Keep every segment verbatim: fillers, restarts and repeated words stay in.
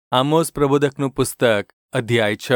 આમોસ પ્રબોધકનું પુસ્તક અધ્યાય છ.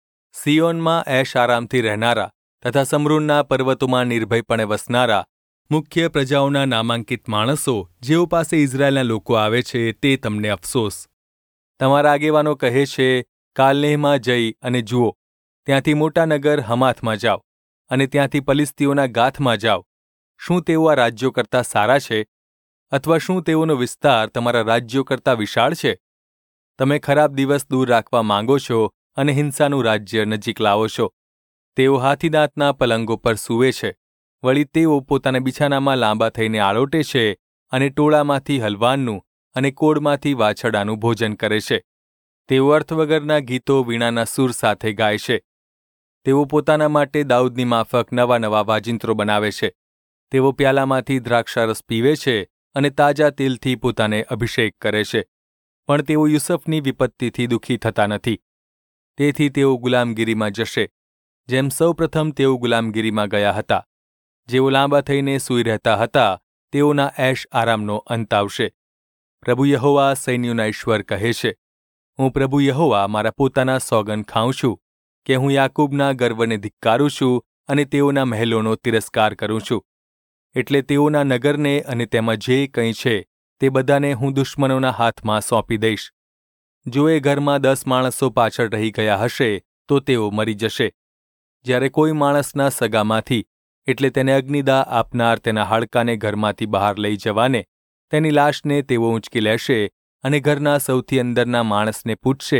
સિયોનમાં એશ આરામથી રહેનારા તથા સમરૂનના પર્વતોમાં નિર્ભયપણે વસનારા મુખ્ય પ્રજાઓના નામાંકિત માણસો જેઓ પાસે ઇઝરાયેલના લોકો આવે છે તે તમને અફસોસ. તમારા આગેવાનો કહે છે, કાલનેહમાં જઈ અને જુઓ, ત્યાંથી મોટા નગર હમાથમાં જાઓ અને ત્યાંથી પલિશ્તીઓના ગાથમાં જાઓ. શું તેઓ આ રાજ્યો કરતાં સારા છે? અથવા શું તેઓનો વિસ્તાર તમારા રાજ્યો કરતાં વિશાળ છે? તમે ખરાબ દિવસ દૂર રાખવા માંગો છો અને હિંસાનું રાજ્ય નજીક લાવો છો. તેઓ હાથીદાંતના પલંગો પર સૂવે છે, વળી તેઓ પોતાના બિછાનામાં લાંબા થઈને આળોટે છે અને ટોળામાંથી હલવાનનું અને કોળમાંથી વાછરડાનું ભોજન કરે છે. તેઓ અર્થ વગરના ગીતો વીણાના સૂર સાથે ગાય છે. તેઓ પોતાના માટે દાઉદની માફક નવા નવા વાજિંત્રો બનાવે છે. તેઓ પ્યાલામાંથી દ્રાક્ષારસ પીવે છે અને તાજા તેલથી પોતાને અભિષેક કરે છે. પણ તેઓ યુસુફની વિપત્તિથી દુઃખી થતા નથી. તેથી તેઓ ગુલામગીરીમાં જશે, જેમ સૌ પ્રથમ તેઓ ગુલામગીરીમાં ગયા હતા. જેઓ લાંબા થઈને સૂઈ રહેતા હતા, તેઓના એશ આરામનો અંત આવશે. પ્રભુ યહોવા સૈન્યોના ઈશ્વર કહે છે, હું પ્રભુ યહોવા મારા પોતાના સોગંદ ખાઉં છું કે હું યાકૂબના ગર્વને ધિક્કારું છું અને તેઓના મહેલોનો તિરસ્કાર કરું છું. એટલે તેઓના નગરને અને તેમાં જે કંઈ છે તે બધાને હું દુશ્મનોના હાથમાં સોંપી દઈશ. જો એ ઘરમાં દસ માણસો પાછળ રહી ગયા હશે તો તેઓ મરી જશે. જ્યારે કોઈ માણસના સગામાંથી, એટલે તેને અગ્નિદાહ આપનાર તેના હાડકાને ઘરમાંથી બહાર લઈ જવાને, તેની લાશને તેઓ ઊંચકી લેશે અને ઘરના સૌથી અંદરના માણસને પૂછશે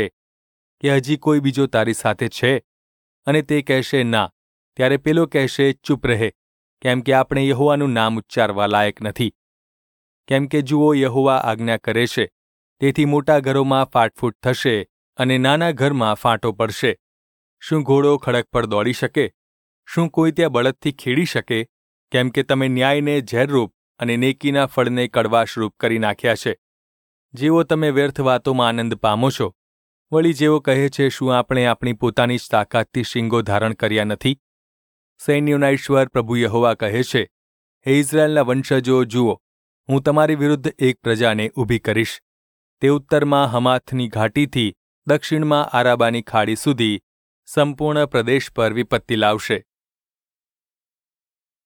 કે હજી કોઈ બીજો તારી સાથે છે? અને તે કહેશે ના. ત્યારે પેલો કહેશે, ચૂપ રહે, કેમ કે આપણે યહોવાનું નામ ઉચ્ચારવા લાયક નથી. કેમ કે જુઓ, યહોવા આજ્ઞા કરે છે, તેથી મોટા ઘરોમાં ફાટફૂટ થશે અને નાના ઘરમાં ફાંટો પડશે. શું ઘોડો ખડક પર દોડી શકે? શું કોઈ ત્યાં બળદથી ખેડી શકે? કેમ કે તમે ન્યાયને ઝેરરૂપ અને નેકીના ફળને કડવાશરૂપ કરી નાખ્યા છે. જેઓ તમે વ્યર્થ વાતોમાં આનંદ પામો છો, વળી જેઓ કહે છે, શું આપણે આપણી પોતાની જ તાકાતથી શીંગો ધારણ કર્યા નથી? સૈન્યોના ઈશ્વર પ્રભુ યહોવા કહે છે, હે ઇઝરાયેલના વંશજો, જુઓ, હું તમારી વિરુદ્ધ એક પ્રજાને ઊભી કરીશ. તે ઉત્તરમાં હમાથની ઘાટીથી દક્ષિણમાં આરાબાની ખાડી સુધી સંપૂર્ણ પ્રદેશ પર વિપત્તિ લાવશે.